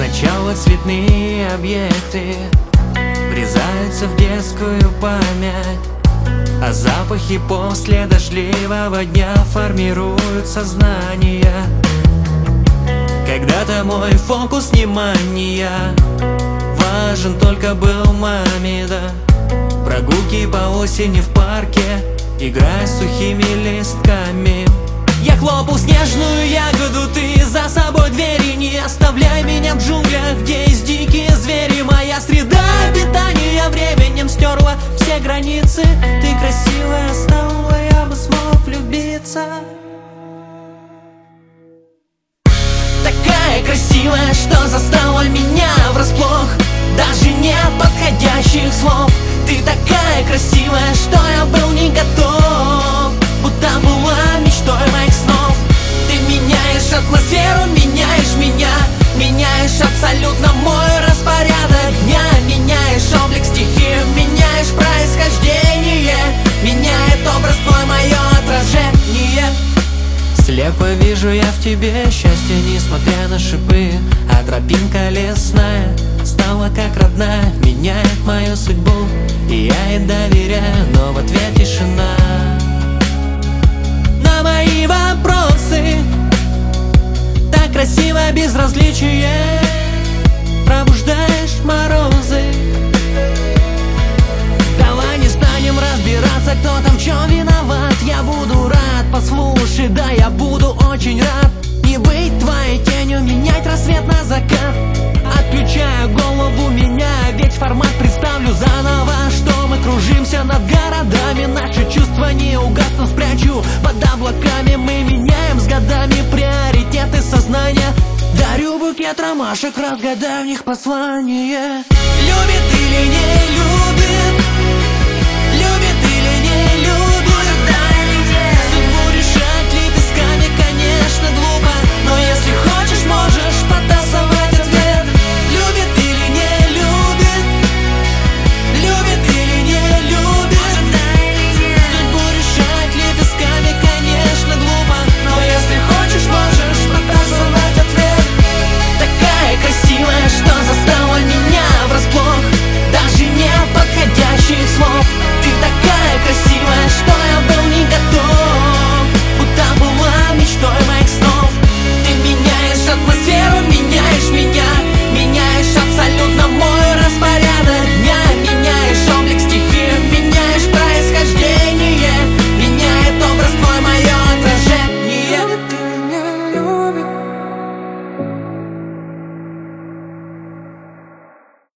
Сначала цветные объекты врезаются в детскую память, а запахи после дождливого дня формируют сознание. Когда-то мой фокус внимания важен только был маме, да. Прогулки по осени в парке, играя с сухими листками. Я хлопал снежную ягоду, ты за собой двери. Не оставляй меня в джунглях, где есть дикие звери. Моя среда обитания временем стерла все границы. Ты красивая стала, я бы смог влюбиться. Такая красивая, что застала меня врасплох. Даже нет подходящих слов. Ты такая красивая, что я был не готов. Будто была мечтой моих снов. Ты меняешь атмосферу, меняешь меня. Меняешь абсолютно мой распорядок дня. Меняешь облик стихии, меняешь происхождение. Меняет образ твой мое отражение. Слепо вижу я в тебе счастье, несмотря на шипы. А тропинка лесная стала как родная, меняет мою судьбу. И я ей доверяю, но в ответ тишина. На мои вопросы так красиво безразличие. Пробуждаешь морозы. Давай не станем разбираться, кто там в чем виноват. Я буду рад, послушай, да, я буду очень рад не быть твоей тенью, менять рассвет на закат. Отключаю голову, меняя весь формат, представлю заново, что мы кружимся над городами. Наши чувства не угаснут, спрячу под облаками. Мы меняем с годами приоритеты сознания. Дарю букет ромашек, разгадаю в них послание. Любит или не любит, любит или не любит, судьбу решать лепестками, конечно, глупо. Но если хочешь, можешь потом